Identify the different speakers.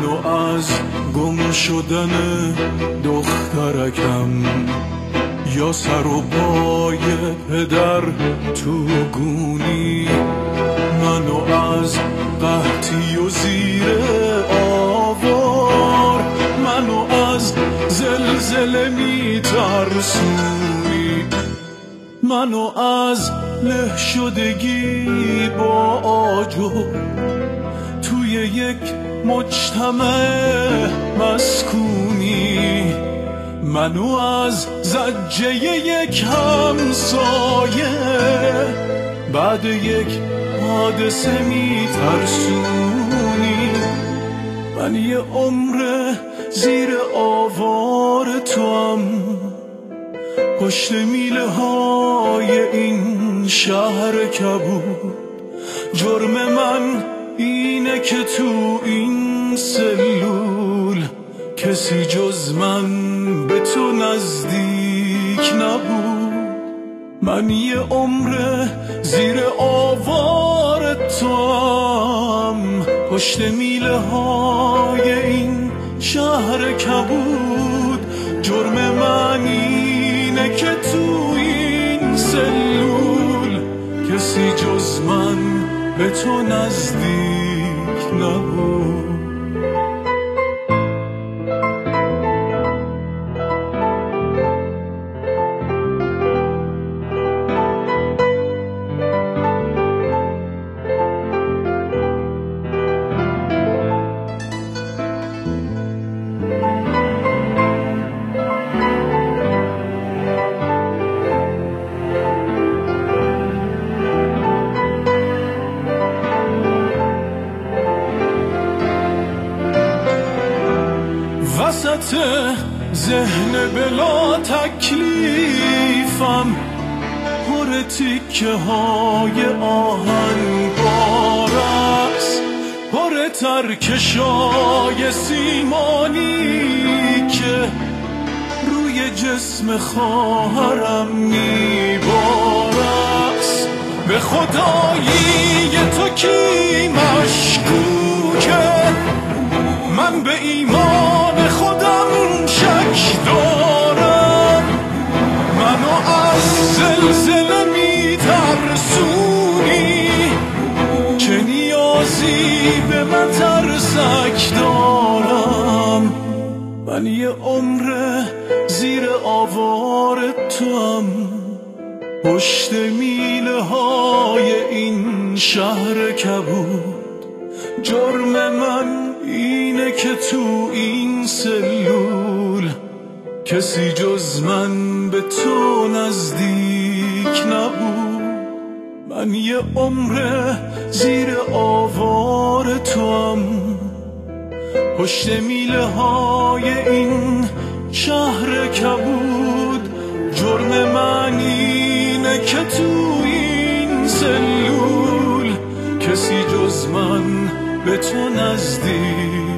Speaker 1: منو از گم شدن دخترکم یا سر و پای پدر تو گونی، منو از قحطی و زیر آوار، منو از زلزله میترسونی، منو از له شدگی با آجر توی یک مجتمع مسکونی، منو از زجه یک همسایه بعد یک حادثه میترسونی. من یه عمر زیر آوار توام، پشت میله های این شهر کبود. جرم من اینه که تو این سلول کسی جز من به تو نزدیک نبود. من یه عمر زیر آوار توام، پشت میله های این شهر کبود. جرم من اینه که تو این سلول کسی جز من به تو نزدیک نبود. وسط ذهن بلا تکلیفم پر تیکه های آهن بارست، پر ترکشای سیمانی که روی جسم خواهرم میبارست. به خدایی تو کی مشکوکه؟ من به ایمان خودم شک دارم. منو از زلزله میترسونی، چه نیازی به من ترسک دارم. من یه عمر زیر آوار توام، پشت میله های این شهر کبود. جرم من اینه که تو این سلول کسی جز من به تو نزدیک نبود. من یه عمر زیر آوار توام، پشت میله های این شهر کبود. جرم من اینه که تو این سلول کسی جز من به تو نزدیک